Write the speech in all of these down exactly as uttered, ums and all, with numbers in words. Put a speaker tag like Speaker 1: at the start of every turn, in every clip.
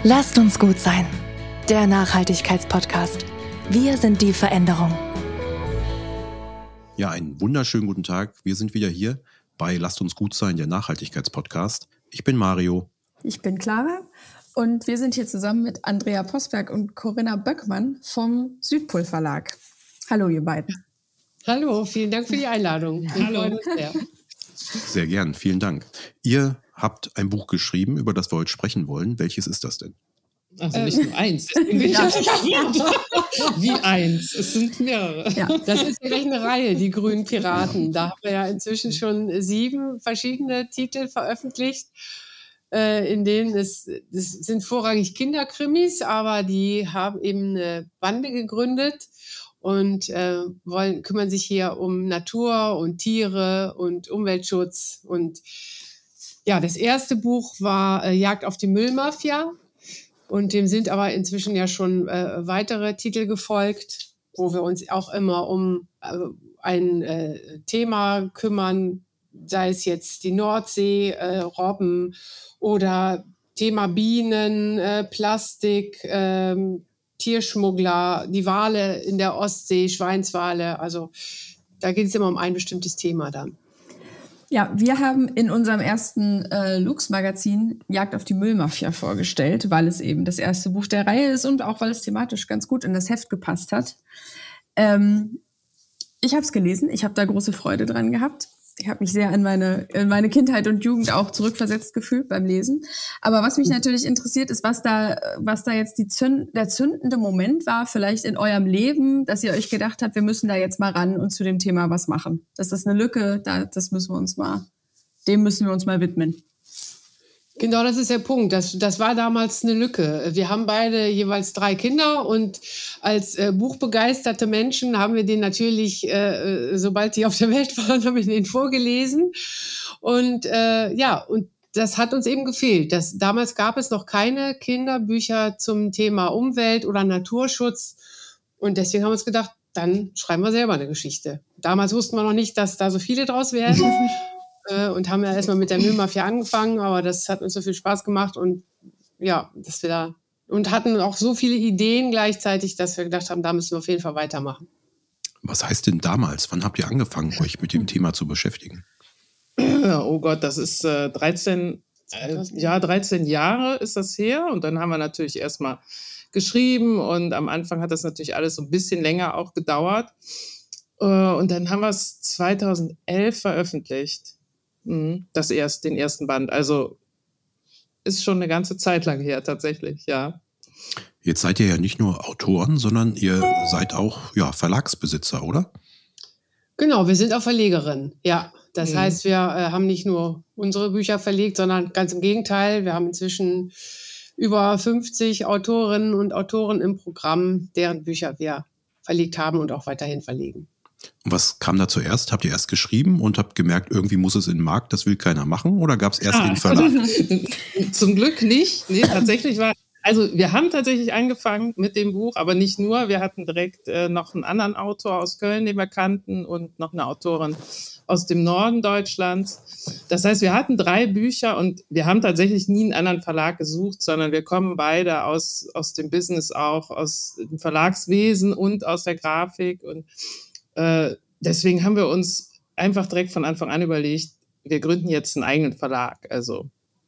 Speaker 1: Lasst uns gut sein. Der Nachhaltigkeitspodcast. Wir sind die Veränderung.
Speaker 2: Ja, einen wunderschönen guten Tag. Wir sind wieder hier bei Lasst uns gut sein, der Nachhaltigkeitspodcast. Ich bin Mario.
Speaker 3: Ich bin Clara und wir sind hier zusammen mit Andrea Posberg und Corinna Böckmann vom Südpol Verlag. Hallo ihr beiden.
Speaker 4: Hallo, vielen Dank für die Einladung. Wir
Speaker 3: Hallo.
Speaker 4: freuen uns sehr.
Speaker 2: Sehr gern, vielen Dank. Ihr habt ein Buch geschrieben, über das wir heute sprechen wollen. Welches ist das denn?
Speaker 4: Also nicht nur eins. Deswegen bin ich ja Wie eins? Es sind mehrere. Ja. Das ist ja gleich eine Reihe, die Grünen Piraten. Da haben wir ja inzwischen schon sieben verschiedene Titel veröffentlicht, äh, in denen es, es sind vorrangig Kinderkrimis, aber die haben eben eine Bande gegründet und äh, wollen, kümmern sich hier um Natur und Tiere und Umweltschutz. Und ja, das erste Buch war äh, Jagd auf die Müllmafia. Und dem sind aber inzwischen ja schon äh, weitere Titel gefolgt, wo wir uns auch immer um äh, ein äh, Thema kümmern, sei es jetzt die Nordsee, äh, Robben oder Thema Bienen, äh, Plastik, äh, Tierschmuggler, die Wale in der Ostsee, Schweinswale. Also da geht es immer um ein bestimmtes Thema dann.
Speaker 3: Ja, wir haben in unserem ersten äh, Lux-Magazin Jagd auf die Müllmafia vorgestellt, weil es eben das erste Buch der Reihe ist und auch weil es thematisch ganz gut in das Heft gepasst hat. Ähm, ich habe es gelesen, ich habe da große Freude dran gehabt. Ich habe mich sehr an meine, in meine Kindheit und Jugend auch zurückversetzt gefühlt beim Lesen. Aber was mich natürlich interessiert, ist, was da, was da jetzt die Zünd, der zündende Moment war, vielleicht in eurem Leben, dass ihr euch gedacht habt, wir müssen da jetzt mal ran und zu dem Thema was machen. Das ist eine Lücke, da, das müssen wir uns mal, dem müssen wir uns mal widmen.
Speaker 4: Genau, das ist der Punkt. Das, das war damals eine Lücke. Wir haben beide jeweils drei Kinder und als äh, buchbegeisterte Menschen haben wir denen natürlich, äh, sobald die auf der Welt waren, haben wir denen vorgelesen. Und äh, ja, und das hat uns eben gefehlt. Das, damals gab es noch keine Kinderbücher zum Thema Umwelt oder Naturschutz. Und deswegen haben wir uns gedacht, dann schreiben wir selber eine Geschichte. Damals wussten wir noch nicht, dass da so viele draus werden. Und haben ja erstmal mit der Müllmafia angefangen, aber das hat uns so viel Spaß gemacht und ja, dass wir da und hatten auch so viele Ideen gleichzeitig, dass wir gedacht haben, da müssen wir auf jeden Fall weitermachen.
Speaker 2: Was heißt denn damals? Wann habt ihr angefangen, euch mit dem Thema zu beschäftigen?
Speaker 5: Oh Gott, das ist äh, dreizehn, äh, ja, dreizehn Jahre ist das her und dann haben wir natürlich erstmal geschrieben und am Anfang hat das natürlich alles so ein bisschen länger auch gedauert äh, und dann haben wir es zweitausendelf veröffentlicht. Das erst, den ersten Band. Also ist schon eine ganze Zeit lang her tatsächlich, ja.
Speaker 2: Jetzt seid ihr ja nicht nur Autoren, sondern ihr seid auch ja, Verlagsbesitzer, oder?
Speaker 4: Genau, wir sind auch Verlegerin, ja. Das
Speaker 5: mhm.
Speaker 4: heißt, wir äh, haben nicht nur unsere Bücher verlegt, sondern ganz im Gegenteil. Wir haben inzwischen über fünfzig Autorinnen und Autoren im Programm, deren Bücher wir verlegt haben und auch weiterhin verlegen.
Speaker 2: Und was kam da zuerst? Habt ihr erst geschrieben und habt gemerkt, irgendwie muss es in den Markt, das will keiner machen? Oder gab es erst ah. den Verlag?
Speaker 5: Zum Glück nicht. Nee, tatsächlich war, also wir haben tatsächlich angefangen mit dem Buch, aber nicht nur. Wir hatten direkt äh, noch einen anderen Autor aus Köln, den wir kannten, und noch eine Autorin aus dem Norden Deutschlands. Das heißt, wir hatten drei Bücher und wir haben tatsächlich nie einen anderen Verlag gesucht, sondern wir kommen beide aus, aus dem Business auch, aus dem Verlagswesen und aus der Grafik und Äh, deswegen haben wir uns einfach direkt von Anfang an überlegt, wir gründen jetzt einen eigenen Verlag. Also,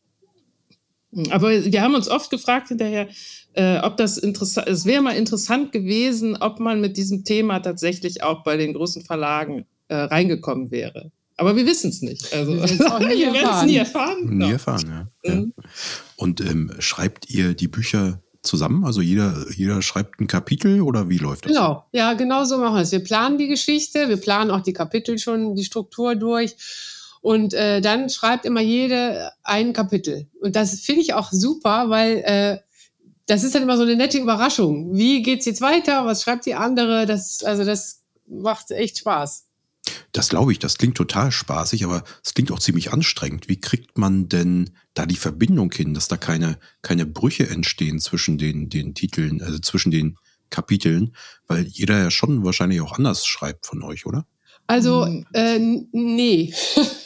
Speaker 5: aber wir haben uns oft gefragt hinterher, äh, ob das interessant, es wäre mal interessant gewesen, ob man mit diesem Thema tatsächlich auch bei den großen Verlagen äh, reingekommen wäre. Aber wir wissen es nicht. Also, wir werden es nie erfahren.
Speaker 2: Nie erfahren, ja. Mhm. ja. Und ähm, schreibt ihr die Bücher zusammen? Also jeder, jeder schreibt ein Kapitel oder wie läuft das?
Speaker 4: Genau, ja, genau so machen wir es. Wir planen die Geschichte, wir planen auch die Kapitel schon, die Struktur durch und äh, dann schreibt immer jede ein Kapitel. Und das finde ich auch super, weil äh, das ist dann immer so eine nette Überraschung. Wie geht's jetzt weiter? Was schreibt die andere? Das, also das macht echt Spaß.
Speaker 2: Das glaube ich, das klingt total spaßig, aber es klingt auch ziemlich anstrengend. Wie kriegt man denn da die Verbindung hin, dass da keine, keine Brüche entstehen zwischen den, den Titeln, also zwischen den Kapiteln? Weil jeder ja schon wahrscheinlich auch anders schreibt von euch, oder?
Speaker 4: Also, äh, nee.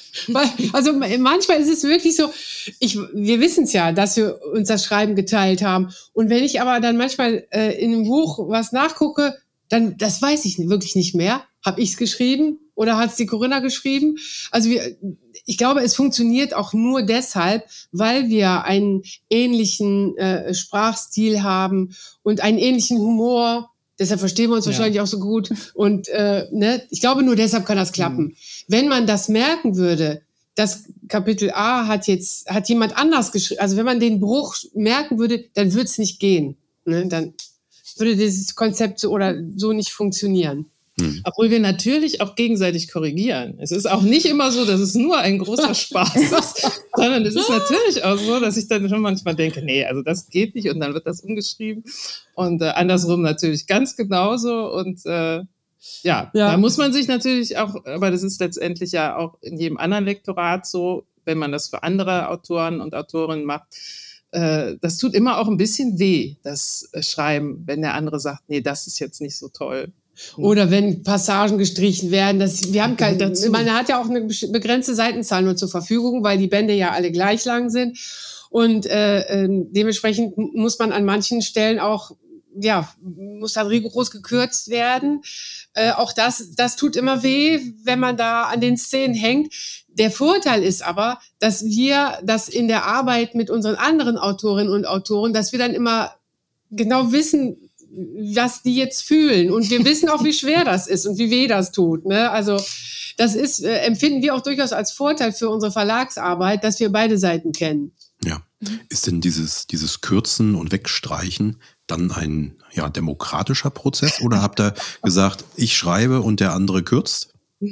Speaker 4: Also manchmal ist es wirklich so, ich, wir wissen es ja, dass wir uns das Schreiben geteilt haben. Und wenn ich aber dann manchmal äh, in einem Buch was nachgucke, dann, das weiß ich wirklich nicht mehr. Habe ich es geschrieben oder hat es die Corinna geschrieben? Also wir, ich glaube, es funktioniert auch nur deshalb, weil wir einen ähnlichen äh, Sprachstil haben und einen ähnlichen Humor. Deshalb verstehen wir uns ja. wahrscheinlich auch so gut. Und äh, ne, ich glaube, nur deshalb kann das klappen. Mhm. Wenn man das merken würde, das Kapitel A hat jetzt hat jemand anders geschrieben, also wenn man den Bruch merken würde, dann würde es nicht gehen. Ne? Dann würde dieses Konzept so oder so nicht funktionieren.
Speaker 5: Hm. Obwohl wir natürlich auch gegenseitig korrigieren. Es ist auch nicht immer so, dass es nur ein großer Spaß ist, sondern es ist natürlich auch so, dass ich dann schon manchmal denke, nee, also das geht nicht und dann wird das umgeschrieben und äh, andersrum natürlich ganz genauso und äh, ja, ja, da muss man sich natürlich auch, aber das ist letztendlich ja auch in jedem anderen Lektorat so, wenn man das für andere Autoren und Autorinnen macht, äh, das tut immer auch ein bisschen weh, das äh, Schreiben, wenn der andere sagt, nee, das ist jetzt nicht so toll.
Speaker 4: Oder wenn Passagen gestrichen werden. Das, wir haben kein, man hat ja auch eine begrenzte Seitenzahl nur zur Verfügung, weil die Bände ja alle gleich lang sind. Und äh, dementsprechend muss man an manchen Stellen auch, ja, muss dann rigoros gekürzt werden. Äh, auch das, das tut immer weh, wenn man da an den Szenen hängt. Der Vorteil ist aber, dass wir das in der Arbeit mit unseren anderen Autorinnen und Autoren, dass wir dann immer genau wissen, was die jetzt fühlen. Und wir wissen auch, wie schwer das ist und wie weh das tut. Ne? Also das ist, äh, empfinden wir auch durchaus als Vorteil für unsere Verlagsarbeit, dass wir beide Seiten kennen.
Speaker 2: Ja. Ist denn dieses, dieses Kürzen und Wegstreichen dann ein ja, demokratischer Prozess? Oder habt ihr gesagt, ich schreibe und der andere kürzt?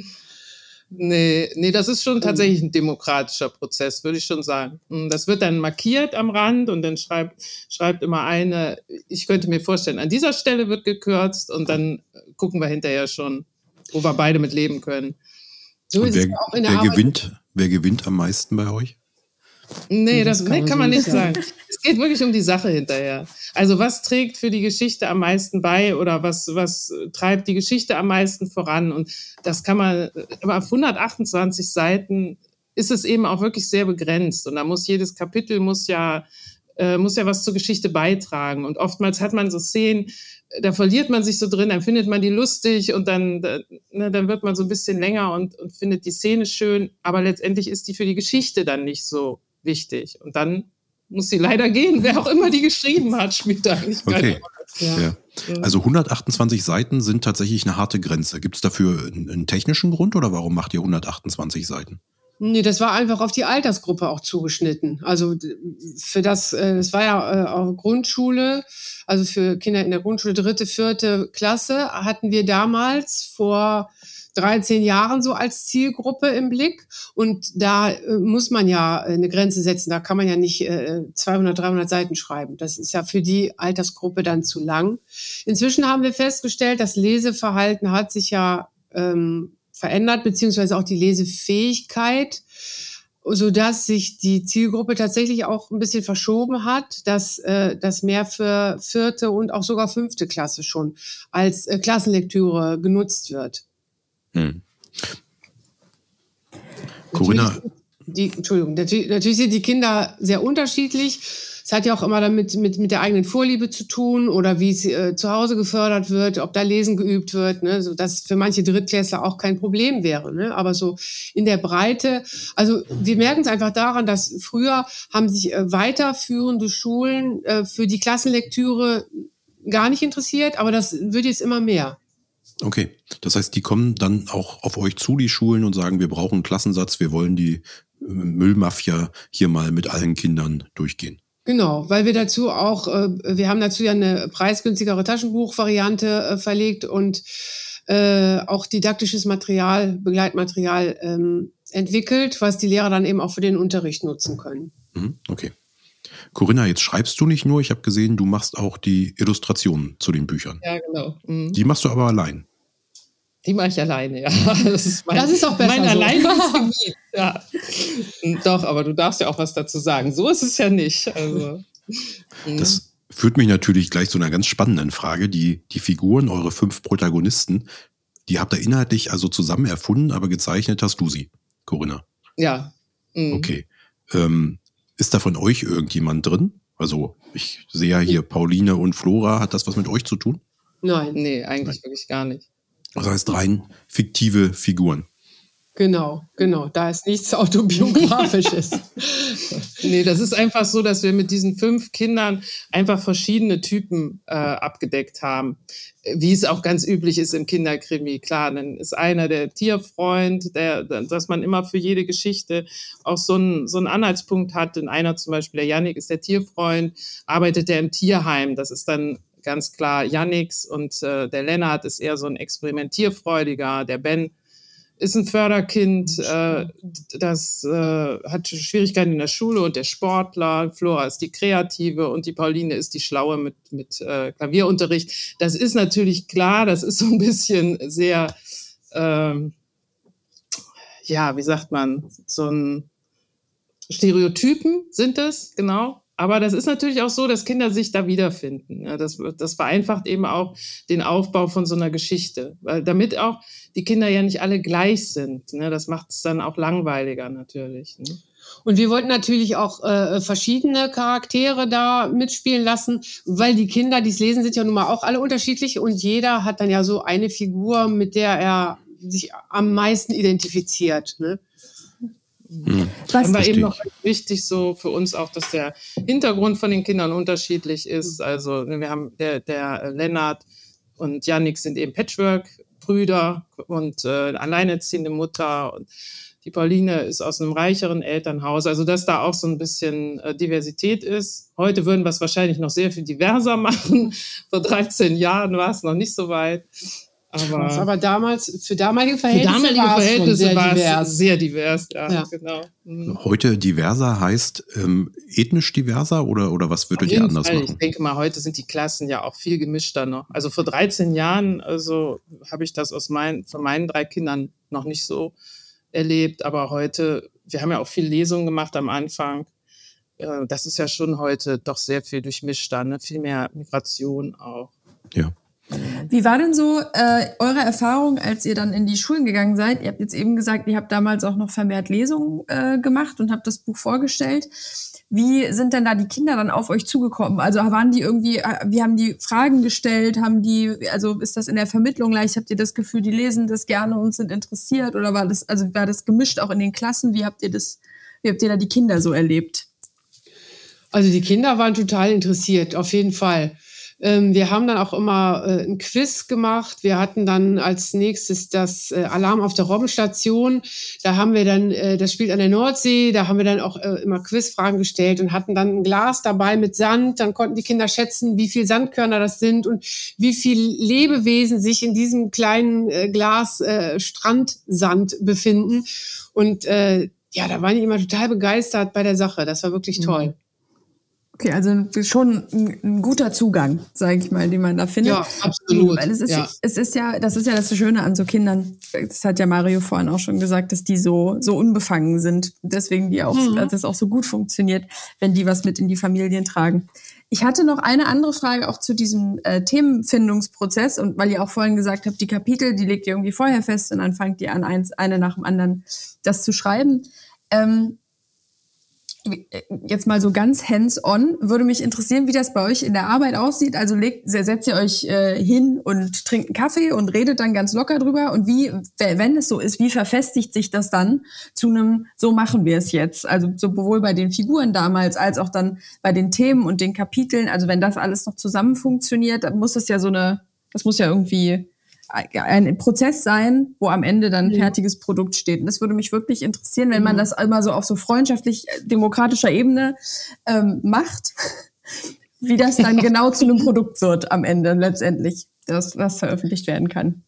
Speaker 5: Nee, nee, das ist schon tatsächlich ein demokratischer Prozess, würde ich schon sagen. Das wird dann markiert am Rand und dann schreibt, schreibt immer eine, ich könnte mir vorstellen, an dieser Stelle wird gekürzt und dann gucken wir hinterher schon, wo wir beide mit leben können.
Speaker 2: So und ist wer, es auch in der wer Arbeit. gewinnt, wer gewinnt am meisten bei euch?
Speaker 5: Nee, das, das kann, nee, man, kann man nicht sagen. sagen. Es geht wirklich um die Sache hinterher. Also was trägt für die Geschichte am meisten bei oder was, was treibt die Geschichte am meisten voran? Und das kann man, aber auf hundertachtundzwanzig Seiten ist es eben auch wirklich sehr begrenzt. Und da muss jedes Kapitel muss ja, äh, muss ja was zur Geschichte beitragen. Und oftmals hat man so Szenen, da verliert man sich so drin, dann findet man die lustig und dann, ne, dann wird man so ein bisschen länger und, und findet die Szene schön. Aber letztendlich ist die für die Geschichte dann nicht so wichtig. Und dann muss sie leider gehen. Wer auch immer die geschrieben hat, spielt da eigentlich keine
Speaker 2: Rolle. Ja. Ja. Also hundertachtundzwanzig Seiten sind tatsächlich eine harte Grenze. Gibt es dafür einen, einen technischen Grund oder warum macht ihr hundertachtundzwanzig Seiten?
Speaker 4: Nee, das war einfach auf die Altersgruppe auch zugeschnitten. Also für das, das war ja auch Grundschule, also für Kinder in der Grundschule, dritte, vierte Klasse, hatten wir damals vor dreizehn Jahren so als Zielgruppe im Blick. Und da äh, muss man ja eine Grenze setzen. Da kann man ja nicht äh, zweihundert, dreihundert Seiten schreiben. Das ist ja für die Altersgruppe dann zu lang. Inzwischen haben wir festgestellt, das Leseverhalten hat sich ja ähm, verändert, beziehungsweise auch die Lesefähigkeit, sodass sich die Zielgruppe tatsächlich auch ein bisschen verschoben hat, dass äh, das mehr für vierte und auch sogar fünfte Klasse schon als äh, Klassenlektüre genutzt wird. Hm.
Speaker 2: Corinna.
Speaker 4: Die, Entschuldigung, natürlich, natürlich sind die Kinder sehr unterschiedlich. Es hat ja auch immer damit mit, mit der eigenen Vorliebe zu tun oder wie es äh, zu Hause gefördert wird, ob da Lesen geübt wird, ne, so dass für manche Drittklässler auch kein Problem wäre. Ne? Aber so in der Breite, also wir merken es einfach daran, dass früher haben sich äh, weiterführende Schulen äh, für die Klassenlektüre gar nicht interessiert, aber das wird jetzt immer mehr.
Speaker 2: Okay, das heißt, die kommen dann auch auf euch zu, die Schulen, und sagen, wir brauchen einen Klassensatz, wir wollen die Müllmafia hier mal mit allen Kindern durchgehen.
Speaker 4: Genau, weil wir dazu auch, äh, wir haben dazu ja eine preisgünstigere Taschenbuchvariante äh, verlegt und äh, auch didaktisches Material, Begleitmaterial ähm, entwickelt, was die Lehrer dann eben auch für den Unterricht nutzen können.
Speaker 2: Mhm, okay. Corinna, jetzt schreibst du nicht nur, ich habe gesehen, du machst auch die Illustrationen zu den Büchern.
Speaker 5: Ja, genau. Mhm.
Speaker 2: Die machst du aber allein.
Speaker 5: Die mache ich alleine, ja.
Speaker 4: Das ist, mein, das ist auch besser
Speaker 5: mein
Speaker 4: so.
Speaker 5: Alleingebiet. Ja. Doch, aber du darfst ja auch was dazu sagen. So ist es ja nicht. Also,
Speaker 2: das führt mich natürlich gleich zu einer ganz spannenden Frage. Die, die Figuren, eure fünf Protagonisten, die habt ihr inhaltlich also zusammen erfunden, aber gezeichnet hast du sie, Corinna.
Speaker 5: Ja. Mhm.
Speaker 2: Okay. Ähm, ist da von euch irgendjemand drin? Also ich sehe ja hier Pauline und Flora. Hat das was mit euch zu tun?
Speaker 4: Nein.
Speaker 5: Nee, eigentlich Nein. wirklich gar nicht.
Speaker 2: Das heißt rein fiktive Figuren.
Speaker 4: Genau, genau. Da ist nichts Autobiografisches.
Speaker 5: Nee, das ist einfach so, dass wir mit diesen fünf Kindern einfach verschiedene Typen äh, abgedeckt haben. Wie es auch ganz üblich ist im Kinderkrimi. Klar, dann ist einer der Tierfreund, der, dass man immer für jede Geschichte auch so einen, so einen Anhaltspunkt hat. Und einer zum Beispiel, der Jannik, ist der Tierfreund, arbeitet der im Tierheim. Das ist dann ganz klar Jannix. Und äh, der Lennart ist eher so ein Experimentierfreudiger. Der Ben ist ein Förderkind, äh, das äh, hat Schwierigkeiten in der Schule und der Sportler. Flora ist die Kreative und die Pauline ist die Schlaue mit, mit äh, Klavierunterricht. Das ist natürlich klar, das ist so ein bisschen sehr, ähm, ja, wie sagt man, so ein Stereotypen sind es, genau. Aber das ist natürlich auch so, dass Kinder sich da wiederfinden. Ja, das, das vereinfacht eben auch den Aufbau von so einer Geschichte. Weil damit auch die Kinder ja nicht alle gleich sind. Ne? Das macht es dann auch langweiliger natürlich. Ne?
Speaker 4: Und wir wollten natürlich auch äh, verschiedene Charaktere da mitspielen lassen, weil die Kinder, die es lesen, sind ja nun mal auch alle unterschiedlich. Und jeder hat dann ja so eine Figur, mit der er sich am meisten identifiziert, ne?
Speaker 2: Hm.
Speaker 5: Was war eben noch wichtig so für uns auch, dass der Hintergrund von den Kindern unterschiedlich ist. Also wir haben der, der Lennart und Jannik sind eben Patchwork-Brüder und äh, alleinerziehende Mutter und die Pauline ist aus einem reicheren Elternhaus. Also dass da auch so ein bisschen äh, Diversität ist. Heute würden wir es wahrscheinlich noch sehr viel diverser machen. Vor dreizehn Jahren war es noch nicht so weit. Aber,
Speaker 4: aber damals, für damalige Verhältnisse,
Speaker 5: für damalige Verhältnisse
Speaker 4: war es
Speaker 5: sehr, sehr divers. Ja,
Speaker 4: ja.
Speaker 5: Genau. Mhm.
Speaker 2: Heute diverser heißt ähm, ethnisch diverser oder, oder was würdet ihr anders
Speaker 5: Fall.
Speaker 2: machen?
Speaker 5: Ich denke mal, heute sind die Klassen ja auch viel gemischter noch. Also vor dreizehn Jahren also habe ich das aus meinen, von meinen drei Kindern noch nicht so erlebt. Aber heute, wir haben ja auch viel Lesungen gemacht am Anfang. Das ist ja schon heute doch sehr viel durchmischter, ne? Viel mehr Migration auch.
Speaker 2: Ja.
Speaker 3: Wie war denn so äh, eure Erfahrung, als ihr dann in die Schulen gegangen seid? Ihr habt jetzt eben gesagt, ihr habt damals auch noch vermehrt Lesungen äh, gemacht und habt das Buch vorgestellt. Wie sind denn da die Kinder dann auf euch zugekommen? Also waren die irgendwie, wie haben die Fragen gestellt? Haben die, also ist das in der Vermittlung leicht? Habt ihr das Gefühl, die lesen das gerne und sind interessiert? Oder war das, also war das gemischt auch in den Klassen? Wie habt ihr das, wie habt ihr da die Kinder so erlebt?
Speaker 4: Also die Kinder waren total interessiert, auf jeden Fall. Ähm, wir haben dann auch immer äh, ein Quiz gemacht. Wir hatten dann als nächstes das äh, Alarm auf der Robbenstation. Da haben wir dann, äh, das spielt an der Nordsee, da haben wir dann auch äh, immer Quizfragen gestellt und hatten dann ein Glas dabei mit Sand. Dann konnten die Kinder schätzen, wie viel Sandkörner das sind und wie viel Lebewesen sich in diesem kleinen äh, Glas äh, Strandsand befinden. Und äh, ja, da waren die immer total begeistert bei der Sache. Das war wirklich toll.
Speaker 3: Okay, also schon ein, ein guter Zugang, sage ich mal, den man da findet.
Speaker 4: Ja, absolut.
Speaker 3: Weil es ist,
Speaker 4: ja.
Speaker 3: es ist ja, das ist ja das Schöne an so Kindern. Das hat ja Mario vorhin auch schon gesagt, dass die so so unbefangen sind. Deswegen die auch, mhm. dass es auch so gut funktioniert, wenn die was mit in die Familien tragen. Ich hatte noch eine andere Frage auch zu diesem äh, Themenfindungsprozess und weil ihr auch vorhin gesagt habt, die Kapitel, die legt ihr irgendwie vorher fest und dann fangt ihr an, eins, eine nach dem anderen das zu schreiben. Ähm, Jetzt mal so ganz hands-on, würde mich interessieren, wie das bei euch in der Arbeit aussieht. Also legt, setzt ihr euch äh, hin und trinkt einen Kaffee und redet dann ganz locker drüber. Und wie, wenn es so ist, wie verfestigt sich das dann zu einem, so machen wir es jetzt? Also sowohl bei den Figuren damals als auch dann bei den Themen und den Kapiteln. Also wenn das alles noch zusammen funktioniert, dann muss es ja so eine, das muss ja irgendwie ein Prozess sein, wo am Ende dann ein ja. fertiges Produkt steht. Und das würde mich wirklich interessieren, wenn man das immer so auf so freundschaftlich demokratischer Ebene ähm, macht, wie das dann genau zu einem Produkt wird am Ende letztendlich, dass das veröffentlicht werden kann.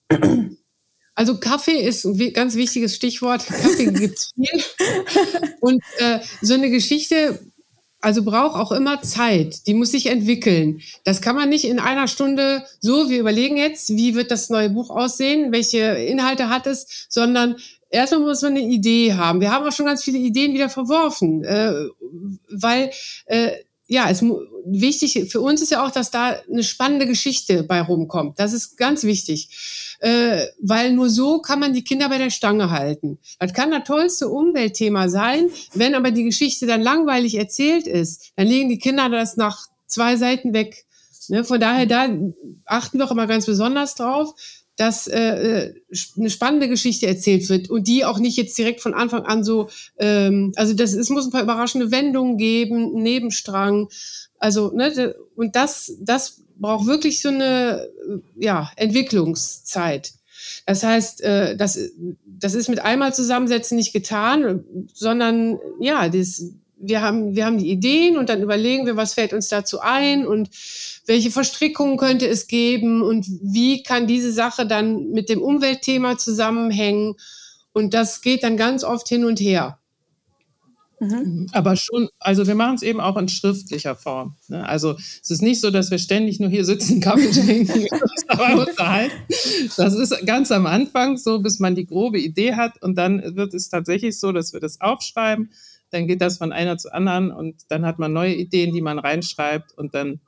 Speaker 4: Also Kaffee ist ein ganz wichtiges Stichwort. Kaffee gibt's viel. Und äh, so eine Geschichte also braucht auch immer Zeit. Die muss sich entwickeln. Das kann man nicht in einer Stunde so, wir überlegen jetzt, wie wird das neue Buch aussehen, welche Inhalte hat es, sondern erstmal muss man eine Idee haben. Wir haben auch schon ganz viele Ideen wieder verworfen, äh, weil äh, ja, es wichtig für uns ist ja auch, dass da eine spannende Geschichte bei rumkommt. Das ist ganz wichtig, äh, weil nur so kann man die Kinder bei der Stange halten. Das kann das tollste Umweltthema sein, wenn aber die Geschichte dann langweilig erzählt ist, dann legen die Kinder das nach zwei Seiten weg. Ne? Von daher, da achten wir auch immer ganz besonders drauf, dass äh, eine spannende Geschichte erzählt wird und die auch nicht jetzt direkt von Anfang an so, ähm, also das, es muss ein paar überraschende Wendungen geben, einen Nebenstrang, also ne, und das, das braucht wirklich so eine ja Entwicklungszeit. Das heißt, äh, das, das ist mit einmal zusammensetzen nicht getan, sondern ja, das, wir haben, wir haben die Ideen und dann überlegen wir, was fällt uns dazu ein und welche Verstrickungen könnte es geben und wie kann diese Sache dann mit dem Umweltthema zusammenhängen. Und das geht dann ganz oft hin und her.
Speaker 5: Mhm. Aber schon, also wir machen es eben auch in schriftlicher Form. Ne? Also es ist nicht so, dass wir ständig nur hier sitzen, Kaffee trinken und uns dabei unterhalten. Das ist ganz am Anfang so, bis man die grobe Idee hat und dann wird es tatsächlich so, dass wir das aufschreiben. Dann geht das von einer zu anderen und dann hat man neue Ideen, die man reinschreibt und dann,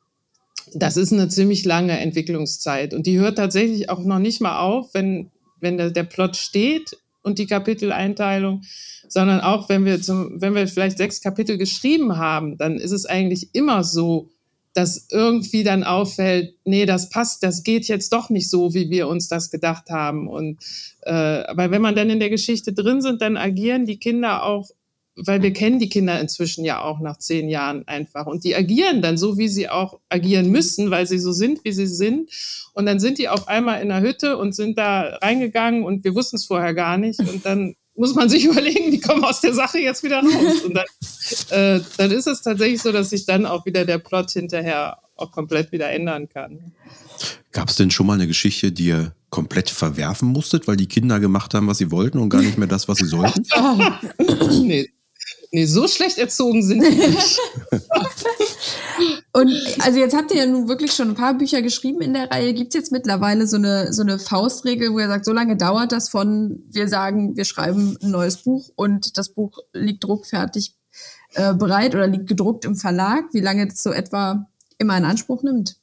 Speaker 5: das ist eine ziemlich lange Entwicklungszeit und die hört tatsächlich auch noch nicht mal auf, wenn, wenn der, der Plot steht und die Kapiteleinteilung, sondern auch wenn wir zum, wenn wir vielleicht sechs Kapitel geschrieben haben, dann ist es eigentlich immer so, dass irgendwie dann auffällt, nee, das passt, das geht jetzt doch nicht so, wie wir uns das gedacht haben und äh, aber wenn man dann in der Geschichte drin sind, dann agieren die Kinder auch, weil wir kennen die Kinder inzwischen ja auch nach zehn Jahren einfach und die agieren dann so, wie sie auch agieren müssen, weil sie so sind, wie sie sind und dann sind die auf einmal in der Hütte und sind da reingegangen und wir wussten es vorher gar nicht und dann muss man sich überlegen, wie kommen wir aus der Sache jetzt wieder raus und dann, äh, dann ist es tatsächlich so, dass sich dann auch wieder der Plot hinterher auch komplett wieder ändern kann.
Speaker 2: Gab es denn schon mal eine Geschichte, die ihr komplett verwerfen musstet, weil die Kinder gemacht haben, was sie wollten und gar nicht mehr das, was sie sollten?
Speaker 5: nee. Nee, so schlecht erzogen sind die nicht.
Speaker 3: Und also jetzt habt ihr ja nun wirklich schon ein paar Bücher geschrieben in der Reihe. Gibt es jetzt mittlerweile so eine, so eine Faustregel, wo ihr sagt, so lange dauert das von, wir sagen, wir schreiben ein neues Buch und das Buch liegt druckfertig äh, bereit oder liegt gedruckt im Verlag, wie lange das so etwa immer in Anspruch nimmt?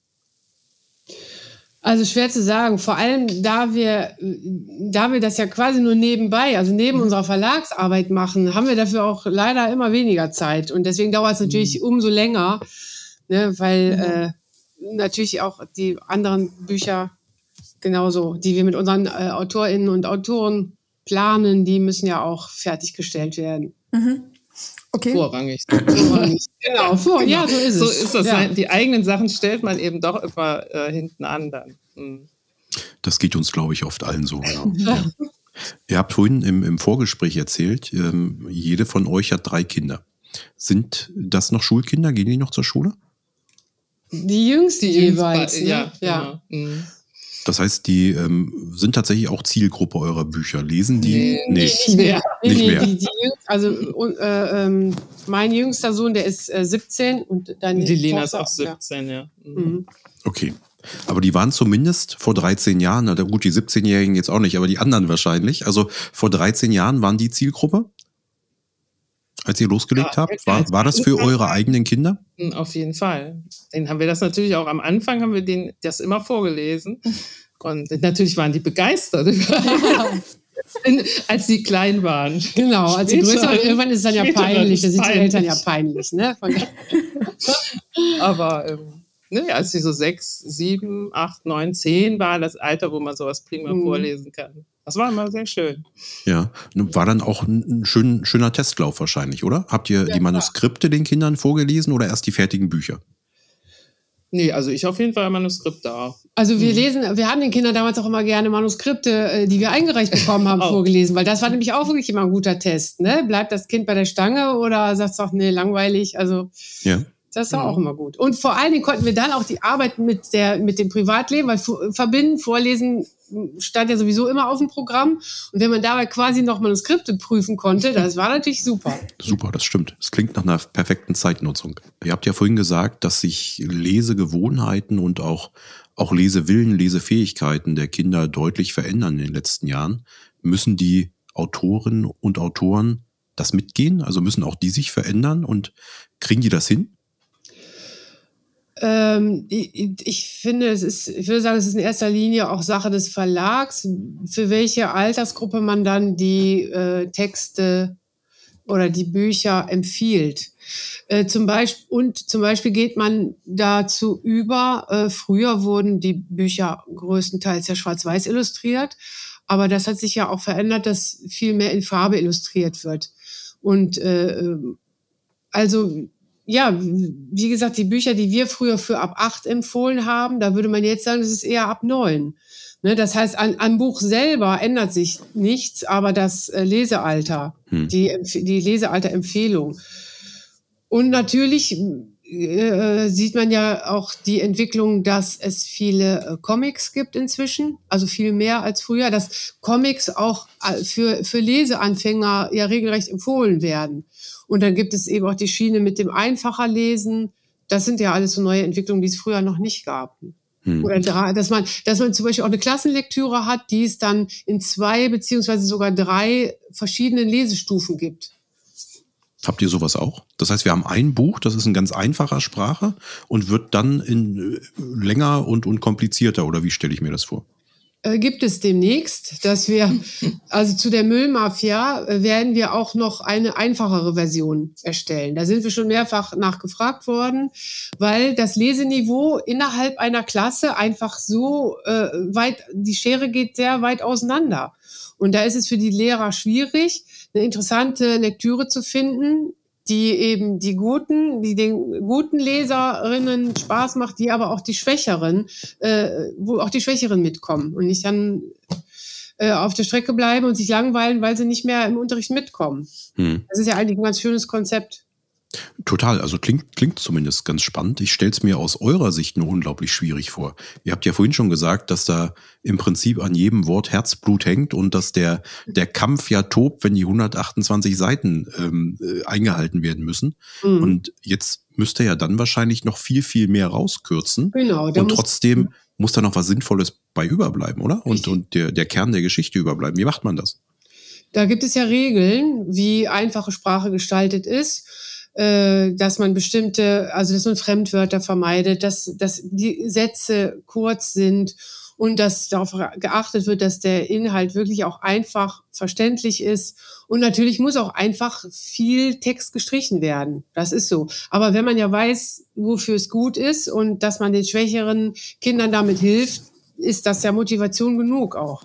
Speaker 4: Also schwer zu sagen, vor allem da wir, da wir das ja quasi nur nebenbei, also neben mhm. unserer Verlagsarbeit machen, haben wir dafür auch leider immer weniger Zeit und deswegen dauert es natürlich mhm. umso länger, ne, weil mhm. äh, natürlich auch die anderen Bücher genauso, die wir mit unseren äh, AutorInnen und Autoren planen, die müssen ja auch fertiggestellt werden.
Speaker 3: Mhm. Okay.
Speaker 5: Vorrangig. Vorrangig.
Speaker 4: Genau, vor, genau, ja, so ist es.
Speaker 5: So ist das.
Speaker 4: Ja.
Speaker 5: Die eigenen Sachen stellt man eben doch immer äh, hinten an dann. Hm.
Speaker 2: Das geht uns, glaube ich, oft allen so. Ja. Ja. Ihr habt vorhin im, im Vorgespräch erzählt, ähm, jede von euch hat drei Kinder. Sind das noch Schulkinder? Gehen die noch zur Schule?
Speaker 4: Die jüngste
Speaker 5: die
Speaker 4: jeweils.
Speaker 5: Jüngste,
Speaker 4: ne?
Speaker 5: Ja.
Speaker 4: ja.
Speaker 5: ja. Mhm.
Speaker 2: Das heißt, die ähm, sind tatsächlich auch Zielgruppe eurer Bücher. Lesen die?
Speaker 4: Nee, nee. Nicht mehr.
Speaker 2: Nicht
Speaker 4: nee,
Speaker 2: mehr.
Speaker 4: Die, die Jüngste, also äh, ähm, mein jüngster Sohn, der ist äh, siebzehn und dann
Speaker 5: die Lena
Speaker 4: Tochter,
Speaker 5: ist auch siebzehn, ja. ja.
Speaker 4: Mhm.
Speaker 2: Okay. Aber die waren zumindest vor dreizehn Jahren, na gut, die siebzehnjährigen jetzt auch nicht, aber die anderen wahrscheinlich. Also vor dreizehn Jahren waren die Zielgruppe? Als ihr losgelegt ja, habt? War, war das für eure eigenen Kinder?
Speaker 5: Auf jeden Fall. Den haben wir das natürlich auch am Anfang, haben wir denen das immer vorgelesen. Und natürlich waren die begeistert, als sie klein waren.
Speaker 4: Genau, als sie größer waren, irgendwann ist es dann ja peinlich. Da sind die Eltern ja peinlich. Ne?
Speaker 5: Aber ähm, ne, als sie so sechs, sieben, acht, neun, zehn war, das Alter, wo man sowas prima mhm. vorlesen kann. Das war immer sehr schön.
Speaker 2: Ja, war dann auch ein schön, schöner Testlauf wahrscheinlich, oder? Habt ihr ja, die Manuskripte klar. den Kindern vorgelesen oder erst die fertigen Bücher?
Speaker 5: Nee, also ich auf jeden Fall Manuskripte auch.
Speaker 4: Also wir lesen, wir haben den Kindern damals auch immer gerne Manuskripte, die wir eingereicht bekommen haben, vorgelesen, weil das war nämlich auch wirklich immer ein guter Test. Ne? Bleibt das Kind bei der Stange oder sagt es doch, nee, langweilig? Also
Speaker 2: ja.
Speaker 4: Das war auch immer gut. Und vor allen Dingen konnten wir dann auch die Arbeit mit der mit dem Privatleben, weil verbinden, vorlesen stand ja sowieso immer auf dem Programm. Und wenn man dabei quasi noch Manuskripte prüfen konnte, das war natürlich super.
Speaker 2: Super, das stimmt. Das klingt nach einer perfekten Zeitnutzung. Ihr habt ja vorhin gesagt, dass sich Lesegewohnheiten und auch, auch Lesewillen, Lesefähigkeiten der Kinder deutlich verändern in den letzten Jahren. Müssen die Autorinnen und Autoren das mitgehen? Also müssen auch die sich verändern und kriegen die das hin?
Speaker 4: Ähm, ich, ich finde, es ist, ich würde sagen, es ist in erster Linie auch Sache des Verlags, für welche Altersgruppe man dann die äh, Texte oder die Bücher empfiehlt. Äh, zum Beispiel, und zum Beispiel geht man dazu über, äh, früher wurden die Bücher größtenteils ja schwarz-weiß illustriert, aber das hat sich ja auch verändert, dass viel mehr in Farbe illustriert wird. Und äh, also ja, wie gesagt, die Bücher, die wir früher für ab acht empfohlen haben, da würde man jetzt sagen, das ist eher ab neun. Ne, das heißt, an, am Buch selber ändert sich nichts, aber das äh, Lesealter, hm. die, die Lesealterempfehlung. Und natürlich äh, sieht man ja auch die Entwicklung, dass es viele äh, Comics gibt inzwischen, also viel mehr als früher, dass Comics auch äh, für, für Leseanfänger ja regelrecht empfohlen werden. Und dann gibt es eben auch die Schiene mit dem einfacher Lesen. Das sind ja alles so neue Entwicklungen, die es früher noch nicht gab. Hm. Oder drei, dass man, dass man zum Beispiel auch eine Klassenlektüre hat, die es dann in zwei beziehungsweise sogar drei verschiedenen Lesestufen gibt.
Speaker 2: Habt ihr sowas auch? Das heißt, wir haben ein Buch, das ist in ganz einfacher Sprache und wird dann in länger und, und komplizierter, oder wie stelle ich mir das vor?
Speaker 4: Äh, gibt es demnächst, dass wir, also zu der Müllmafia äh, werden wir auch noch eine einfachere Version erstellen. Da sind wir schon mehrfach nachgefragt worden, weil das Leseniveau innerhalb einer Klasse einfach so äh, weit, die Schere geht sehr weit auseinander. Und da ist es für die Lehrer schwierig, eine interessante Lektüre zu finden, die eben die guten, die den guten Leserinnen Spaß macht, die aber auch die Schwächeren, äh, wo auch die Schwächeren mitkommen und nicht dann äh, auf der Strecke bleiben und sich langweilen, weil sie nicht mehr im Unterricht mitkommen. Hm. Das ist ja eigentlich ein ganz schönes Konzept.
Speaker 2: Total, also klingt, klingt zumindest ganz spannend. Ich stelle es mir aus eurer Sicht nur unglaublich schwierig vor. Ihr habt ja vorhin schon gesagt, dass da im Prinzip an jedem Wort Herzblut hängt und dass der, der Kampf ja tobt, wenn die hundertachtundzwanzig Seiten ähm, äh, eingehalten werden müssen. Mhm. Und jetzt müsst ihr ja dann wahrscheinlich noch viel, viel mehr rauskürzen. Genau. Und trotzdem muss, muss da noch was Sinnvolles bei überbleiben, oder? Und, und der, der Kern der Geschichte überbleiben. Wie macht man das?
Speaker 4: Da gibt es ja Regeln, wie einfache Sprache gestaltet ist. Dass man bestimmte, also dass man Fremdwörter vermeidet, dass, dass die Sätze kurz sind und dass darauf geachtet wird, dass der Inhalt wirklich auch einfach verständlich ist. Und natürlich muss auch einfach viel Text gestrichen werden. Das ist so. Aber wenn man ja weiß, wofür es gut ist und dass man den schwächeren Kindern damit hilft, ist das ja Motivation genug auch.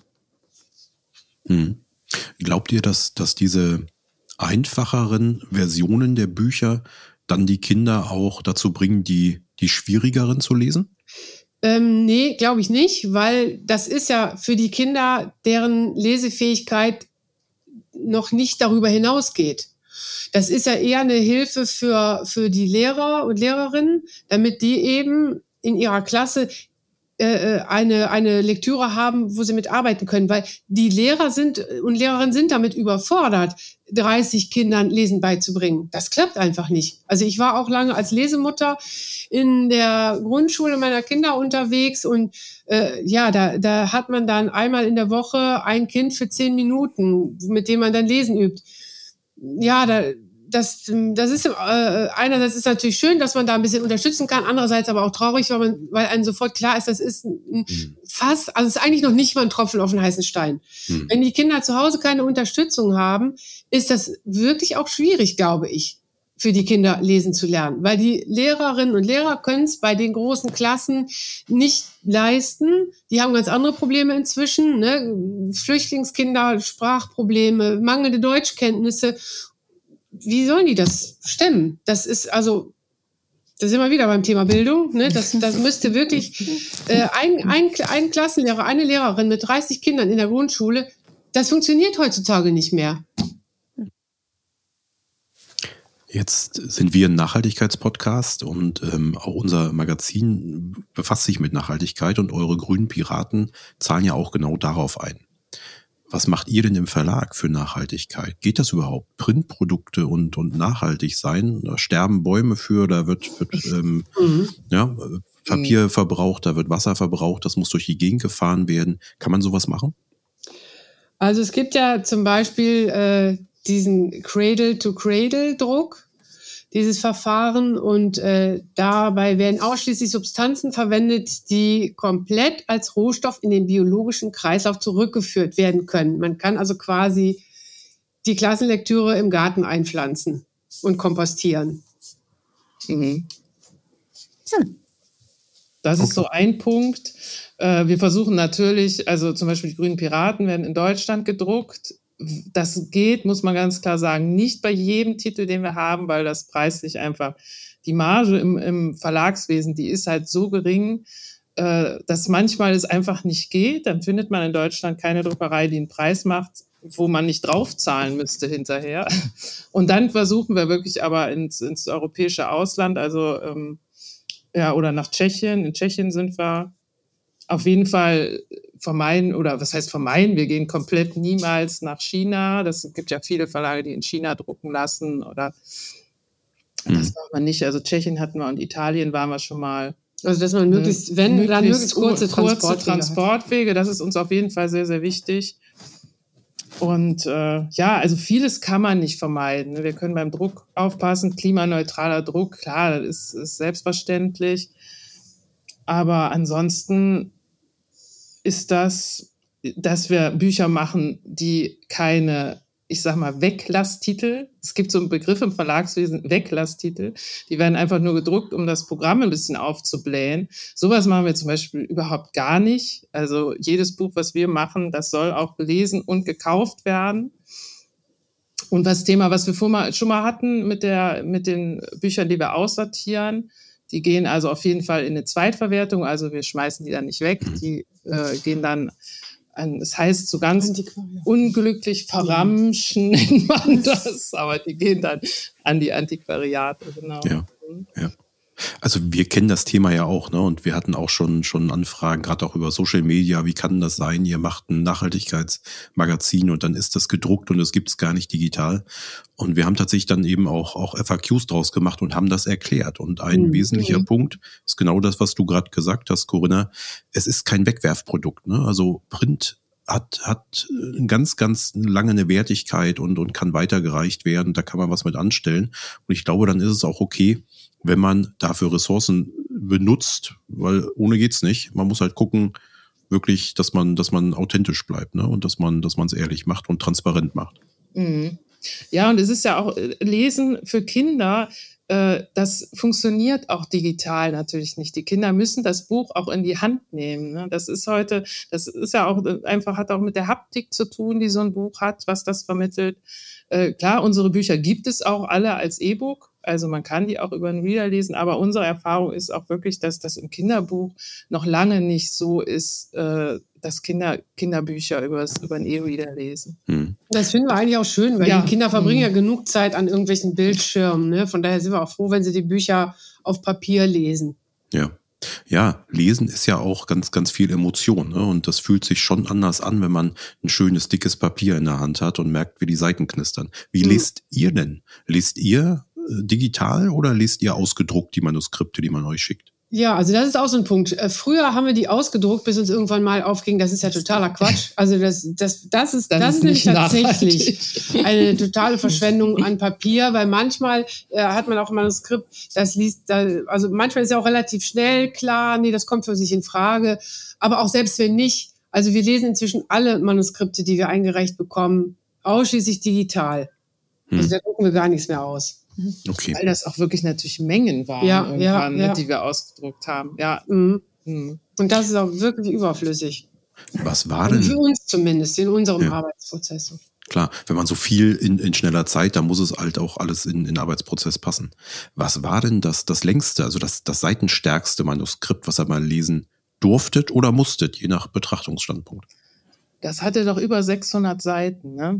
Speaker 2: Hm. Glaubt ihr, dass, dass diese einfacheren Versionen der Bücher dann die Kinder auch dazu bringen, die, die schwierigeren zu lesen?
Speaker 4: Ähm, nee, glaube ich nicht, weil das ist ja für die Kinder, deren Lesefähigkeit noch nicht darüber hinausgeht. Das ist ja eher eine Hilfe für, für die Lehrer und Lehrerinnen, damit die eben in ihrer Klasse eine eine Lektüre haben, wo sie mitarbeiten können, weil die Lehrer sind und Lehrerinnen sind damit überfordert, dreißig Kindern Lesen beizubringen. Das klappt einfach nicht. Also ich war auch lange als Lesemutter in der Grundschule meiner Kinder unterwegs und äh, ja, da da hat man dann einmal in der Woche ein Kind für zehn Minuten, mit dem man dann Lesen übt. Ja, da Das, das ist äh, einerseits ist natürlich schön, dass man da ein bisschen unterstützen kann, andererseits aber auch traurig, weil man, weil einem sofort klar ist, das ist ein mhm. fast, also es ist eigentlich noch nicht mal ein Tropfen auf den heißen Stein. Mhm. Wenn die Kinder zu Hause keine Unterstützung haben, ist das wirklich auch schwierig, glaube ich, für die Kinder lesen zu lernen, weil die Lehrerinnen und Lehrer können es bei den großen Klassen nicht leisten. Die haben ganz andere Probleme inzwischen, ne? Flüchtlingskinder, Sprachprobleme, mangelnde Deutschkenntnisse. Wie sollen die das stemmen? Das ist also, da sind wir wieder beim Thema Bildung. Ne? Das, das müsste wirklich äh, ein, ein, ein Klassenlehrer, eine Lehrerin mit dreißig Kindern in der Grundschule, das funktioniert heutzutage nicht mehr.
Speaker 2: Jetzt sind wir ein Nachhaltigkeitspodcast und ähm, auch unser Magazin befasst sich mit Nachhaltigkeit und eure grünen Piraten zahlen ja auch genau darauf ein. Was macht ihr denn im Verlag für Nachhaltigkeit? Geht das überhaupt? Printprodukte und, und nachhaltig sein? Da sterben Bäume für, da wird, wird ähm, mhm. ja, Papier mhm. verbraucht, da wird Wasser verbraucht, das muss durch die Gegend gefahren werden. Kann man sowas machen?
Speaker 4: Also es gibt ja zum Beispiel äh, diesen Cradle-to-Cradle-Druck. dieses Verfahren. Und äh, dabei werden ausschließlich Substanzen verwendet, die komplett als Rohstoff in den biologischen Kreislauf zurückgeführt werden können. Man kann also quasi die Klassenlektüre im Garten einpflanzen und kompostieren.
Speaker 5: Mhm. Hm. Das ist so ein Punkt. Wir versuchen natürlich, also zum Beispiel die Grünen Piraten werden in Deutschland gedruckt. Das geht, muss man ganz klar sagen, nicht bei jedem Titel, den wir haben, weil das preislich einfach, die Marge im, im Verlagswesen, die ist halt so gering, dass manchmal es einfach nicht geht. Dann findet man in Deutschland keine Druckerei, die einen Preis macht, wo man nicht draufzahlen müsste hinterher. Und dann versuchen wir wirklich aber ins, ins europäische Ausland, also ähm, ja, oder nach Tschechien. In Tschechien sind wir auf jeden Fall vermeiden, oder was heißt vermeiden? Wir gehen komplett niemals nach China. Das gibt ja viele Verlage, die in China drucken lassen, oder mhm. das macht man nicht. Also Tschechien hatten wir und Italien waren wir schon mal.
Speaker 4: Also dass man möglichst, wenn, möglichst dann möglichst kurze,
Speaker 5: kurze Transportwege, Transportwege. Das ist uns auf jeden Fall sehr, sehr wichtig. Und äh, ja, also vieles kann man nicht vermeiden. Wir können beim Druck aufpassen, klimaneutraler Druck, klar, das ist, ist selbstverständlich. Aber ansonsten ist das, dass wir Bücher machen, die keine, ich sag mal, Weglasstitel, es gibt so einen Begriff im Verlagswesen, Weglasstitel, die werden einfach nur gedruckt, um das Programm ein bisschen aufzublähen. Sowas machen wir zum Beispiel überhaupt gar nicht. Also jedes Buch, was wir machen, das soll auch gelesen und gekauft werden. Und das Thema, was wir vorher schon mal hatten mit der, mit den Büchern, die wir aussortieren, die gehen also auf jeden Fall in eine Zweitverwertung, also wir schmeißen die dann nicht weg, die äh, gehen dann an, das heißt so ganz unglücklich verramschen nennt man das, aber die gehen dann an die Antiquariate, genau.
Speaker 2: Ja, ja. Also wir kennen das Thema ja auch, ne? Und wir hatten auch schon schon Anfragen, gerade auch über Social Media. Wie kann das sein? Ihr macht ein Nachhaltigkeitsmagazin und dann ist das gedruckt und es gibt es gar nicht digital. Und wir haben tatsächlich dann eben auch auch F A Qs draus gemacht und haben das erklärt. Und ein mhm. wesentlicher mhm. Punkt ist genau das, was du gerade gesagt hast, Corinna. Es ist kein Wegwerfprodukt, ne? Also Print hat hat ganz, ganz lange eine Wertigkeit und und kann weitergereicht werden. Da kann man was mit anstellen. Und ich glaube, dann ist es auch okay, wenn man dafür Ressourcen benutzt, weil ohne geht's nicht. Man muss halt gucken, wirklich, dass man, dass man authentisch bleibt, ne? Und dass man, dass man es ehrlich macht und transparent macht.
Speaker 5: Mhm. Ja, und es ist ja auch Lesen für Kinder. Äh, das funktioniert auch digital natürlich nicht. Die Kinder müssen das Buch auch in die Hand nehmen. Ne? Das ist heute, das ist ja auch einfach, hat auch mit der Haptik zu tun, die so ein Buch hat, was das vermittelt. Äh, klar, unsere Bücher gibt es auch alle als E-Book. Also man kann die auch über einen Reader lesen, aber unsere Erfahrung ist auch wirklich, dass das im Kinderbuch noch lange nicht so ist, äh, dass Kinder Kinderbücher übers, über einen E-Reader lesen.
Speaker 4: Hm. Das finden wir eigentlich auch schön, weil ja. die Kinder verbringen hm. ja genug Zeit an irgendwelchen Bildschirmen. Ne? Von daher sind wir auch froh, wenn sie die Bücher auf Papier lesen.
Speaker 2: Ja. Ja, lesen ist ja auch ganz, ganz viel Emotion, ne? Und das fühlt sich schon anders an, wenn man ein schönes, dickes Papier in der Hand hat und merkt, wie die Seiten knistern. Wie hm. lest ihr denn? Lest ihr digital oder lest ihr ausgedruckt die Manuskripte, die man euch schickt?
Speaker 4: Ja, also das ist auch so ein Punkt. Früher haben wir die ausgedruckt, bis uns irgendwann mal aufging, das ist ja totaler Quatsch. Also das, das, das ist, das, das ist nämlich tatsächlich eine totale Verschwendung an Papier, weil manchmal äh, hat man auch ein Manuskript, das liest, da, also manchmal ist ja auch relativ schnell klar, nee, das kommt für sich in Frage. Aber auch selbst wenn nicht, also wir lesen inzwischen alle Manuskripte, die wir eingereicht bekommen, ausschließlich digital. Hm. Also da drucken wir gar nichts mehr aus.
Speaker 5: Okay. Weil das auch wirklich natürlich Mengen waren,
Speaker 4: ja, ja, ja.
Speaker 5: die wir ausgedruckt haben. Ja.
Speaker 4: Mhm. Mhm. Und das ist auch wirklich überflüssig.
Speaker 2: Was war denn?
Speaker 4: Für uns zumindest, in unserem ja. Arbeitsprozess.
Speaker 2: Klar, wenn man so viel in, in schneller Zeit, dann muss es halt auch alles in den Arbeitsprozess passen. Was war denn das, das längste, also das, das seitenstärkste Manuskript, was ihr mal lesen durftet oder musstet, je nach Betrachtungsstandpunkt?
Speaker 5: Das hatte doch über sechshundert Seiten, ne?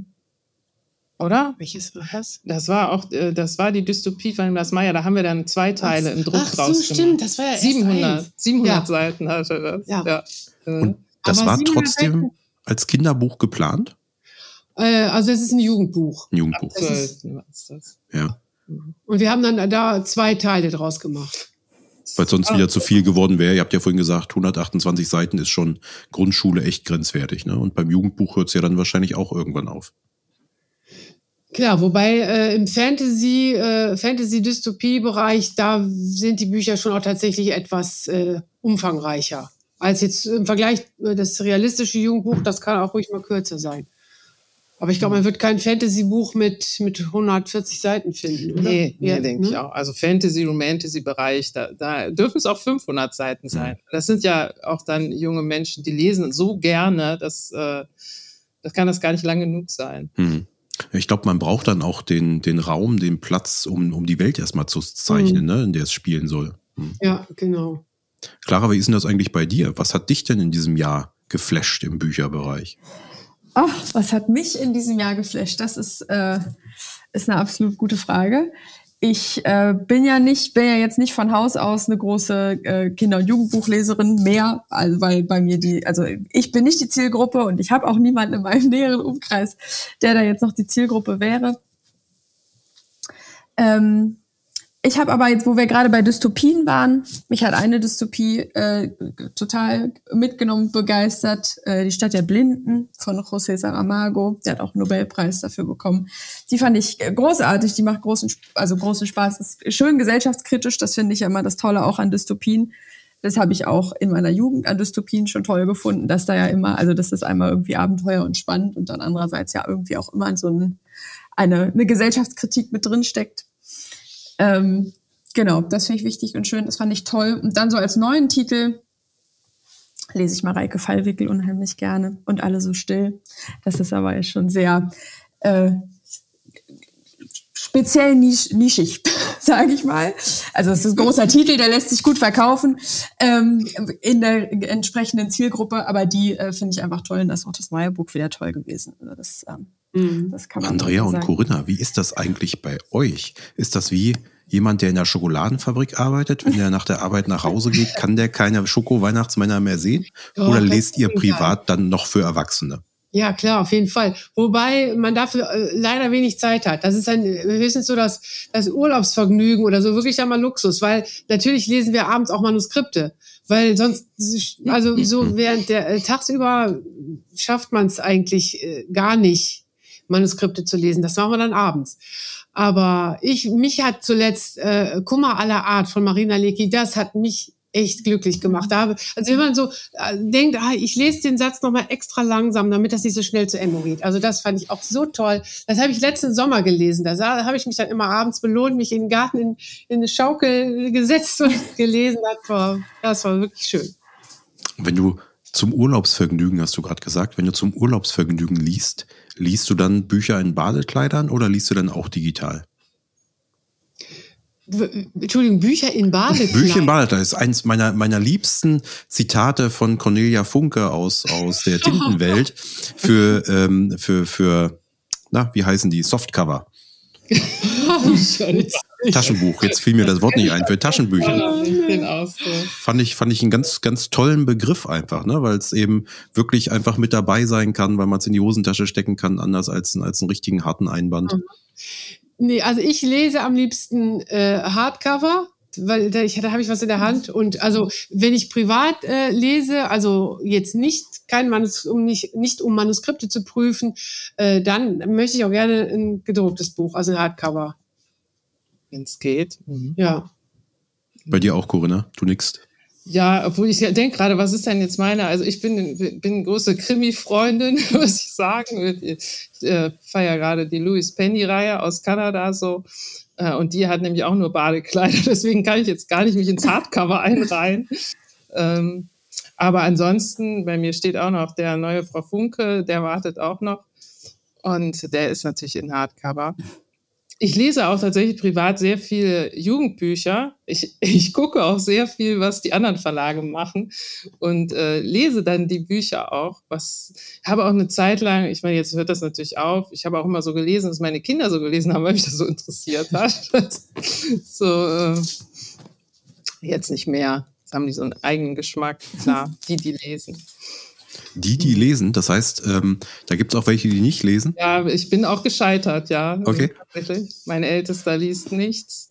Speaker 5: Oder?
Speaker 4: Welches war das?
Speaker 5: Das war auch, das war die Dystopie von Blas Meyer. Da haben wir dann zwei Teile Ach, im Druck
Speaker 4: ach,
Speaker 5: draus
Speaker 4: so, stimmt, das war ja
Speaker 5: siebenhundert, siebenhundert ja. Seiten hatte das.
Speaker 4: Ja.
Speaker 5: ja.
Speaker 2: Und das Aber war trotzdem Seiten? als Kinderbuch geplant?
Speaker 4: Äh, also es ist ein Jugendbuch.
Speaker 2: Ein Jugendbuch.
Speaker 5: Das ist, ist das.
Speaker 2: Ja.
Speaker 4: Und wir haben dann da zwei Teile draus gemacht.
Speaker 2: Weil sonst wieder zu viel geworden wäre. Ihr habt ja vorhin gesagt, hundertachtundzwanzig Seiten ist schon Grundschule echt grenzwertig, ne? Und beim Jugendbuch hört es ja dann wahrscheinlich auch irgendwann auf.
Speaker 4: Klar, wobei äh, im Fantasy, äh, Fantasy-Dystopie-Bereich, da sind die Bücher schon auch tatsächlich etwas äh, umfangreicher. Als jetzt im Vergleich äh, das realistische Jugendbuch, das kann auch ruhig mal kürzer sein. Aber ich glaube, man wird kein Fantasy-Buch mit, mit hundertvierzig Seiten finden, oder?
Speaker 5: Nee, nee
Speaker 4: ja,
Speaker 5: denke
Speaker 4: ne?
Speaker 5: ich auch. Also Fantasy, Romantasy-Bereich, da, da dürfen es auch fünfhundert Seiten sein. Das sind ja auch dann junge Menschen, die lesen so gerne, dass äh, das kann das gar nicht lang genug sein.
Speaker 2: Hm. Ich glaube, man braucht dann auch den, den Raum, den Platz, um, um die Welt erstmal zu zeichnen, mhm. ne, in der es spielen soll. Hm.
Speaker 4: Ja, genau.
Speaker 2: Clara, wie ist denn das eigentlich bei dir? Was hat dich denn in diesem Jahr geflasht im Bücherbereich?
Speaker 3: Ach, was hat mich in diesem Jahr geflasht? Das ist, äh, ist eine absolut gute Frage. Ich äh, bin ja nicht, bin ja jetzt nicht von Haus aus eine große äh, Kinder- und Jugendbuchleserin mehr, also weil bei mir die, also ich bin nicht die Zielgruppe und ich habe auch niemanden in meinem näheren Umkreis, der da jetzt noch die Zielgruppe wäre. Ähm, ich habe aber jetzt, wo wir gerade bei Dystopien waren, mich hat eine Dystopie äh, total mitgenommen, begeistert, äh, die Stadt der Blinden von José Saramago. Der hat auch einen Nobelpreis dafür bekommen. Die fand ich großartig, die macht großen, also großen Spaß. Ist schön gesellschaftskritisch, das finde ich ja immer das Tolle auch an Dystopien. Das habe ich auch in meiner Jugend an Dystopien schon toll gefunden, dass da ja immer, also dass das einmal irgendwie Abenteuer und spannend und dann andererseits ja irgendwie auch immer so ein, eine, eine Gesellschaftskritik mit drin steckt. Ähm, genau, das finde ich wichtig und schön, das fand ich toll. Und dann so als neuen Titel lese ich Mareike Fallwickel unheimlich gerne und Alle so still. Das ist aber jetzt schon sehr äh, speziell nisch, nischig, sage ich mal. Also es ist ein großer Titel, der lässt sich gut verkaufen ähm, in der entsprechenden Zielgruppe, aber die äh, finde ich einfach toll und das ist auch das neue Buch wieder toll gewesen. Also das ähm, Das kann man
Speaker 2: Andrea und
Speaker 3: sagen.
Speaker 2: Corinna, wie ist das eigentlich bei euch? Ist das wie jemand, der in der Schokoladenfabrik arbeitet? Wenn der nach der Arbeit nach Hause geht, kann der keine Schoko-Weihnachtsmänner mehr sehen?
Speaker 4: Ja,
Speaker 2: Oder lest ihr
Speaker 4: egal.
Speaker 2: privat dann noch für Erwachsene?
Speaker 4: Ja, klar, auf jeden Fall. Wobei man dafür äh, leider wenig Zeit hat. Das ist dann höchstens so das, das Urlaubsvergnügen oder so, wirklich einmal Luxus. Weil natürlich lesen wir abends auch Manuskripte. Weil sonst, also so während der äh, tagsüber schafft man es eigentlich äh, gar nicht, Manuskripte zu lesen. Das machen wir dann abends. Aber ich, mich hat zuletzt äh, Kummer aller Art von Marina Leky, das hat mich echt glücklich gemacht. Da habe, also wenn man so äh, denkt, ah, ich lese den Satz nochmal extra langsam, damit das nicht so schnell zu Ende geht. Also das fand ich auch so toll. Das habe ich letzten Sommer gelesen. Da sah- habe ich mich dann immer abends belohnt, mich in den Garten in, in eine Schaukel gesetzt und gelesen. Das war, das war wirklich schön.
Speaker 2: Wenn du zum Urlaubsvergnügen, hast du gerade gesagt, wenn du zum Urlaubsvergnügen liest, liest du dann Bücher in Badekleidern oder liest du dann auch digital?
Speaker 4: W- Entschuldigung, Bücher in Badekleidern.
Speaker 2: Bücher in Badekleidern ist eins meiner, meiner liebsten Zitate von Cornelia Funke aus, aus der Tintenwelt für, ähm, für, für, na, wie heißen die? Softcover. Taschenbuch, jetzt fiel mir das Wort nicht ein, für Taschenbücher. Fand ich, fand ich einen ganz, ganz tollen Begriff einfach, ne, weil es eben wirklich einfach mit dabei sein kann, weil man es in die Hosentasche stecken kann, anders als, als einen richtigen harten Einband.
Speaker 4: Nee, also ich lese am liebsten äh, Hardcover, weil da, ich, da habe ich was in der Hand. Und also wenn ich privat äh, lese, also jetzt nicht kein Manus, um nicht, nicht um Manuskripte zu prüfen, äh, dann möchte ich auch gerne ein gedrucktes Buch, also ein Hardcover.
Speaker 5: Wenn es geht. Mhm.
Speaker 4: Ja.
Speaker 2: Bei dir auch, Corinna? Du nickst.
Speaker 5: Ja, obwohl ich denke gerade, was ist denn jetzt meine? Also ich bin, bin große Krimi-Freundin, muss ich sagen. Ich äh, feiere gerade die Louise Penny-Reihe aus Kanada so. Äh, und die hat nämlich auch nur Badekleider. Deswegen kann ich jetzt gar nicht mich ins Hardcover einreihen. ähm, aber ansonsten, bei mir steht auch noch der neue Frau Funke, der wartet auch noch. Und der ist natürlich in Hardcover. Ich lese auch tatsächlich privat sehr viele Jugendbücher. Ich, ich gucke auch sehr viel, was die anderen Verlage machen und äh, lese dann die Bücher auch. Was habe auch eine Zeit lang, ich meine, jetzt hört das natürlich auf, ich habe auch immer so gelesen, dass meine Kinder so gelesen haben, weil mich das so interessiert hat. so, äh, jetzt nicht mehr. Jetzt haben die so einen eigenen Geschmack, klar, die, die lesen.
Speaker 2: Die, die lesen, das heißt, ähm, da gibt es auch welche, die nicht lesen?
Speaker 5: Ja, ich bin auch gescheitert, ja.
Speaker 2: Okay.
Speaker 5: Tatsächlich. Mein Ältester liest nichts.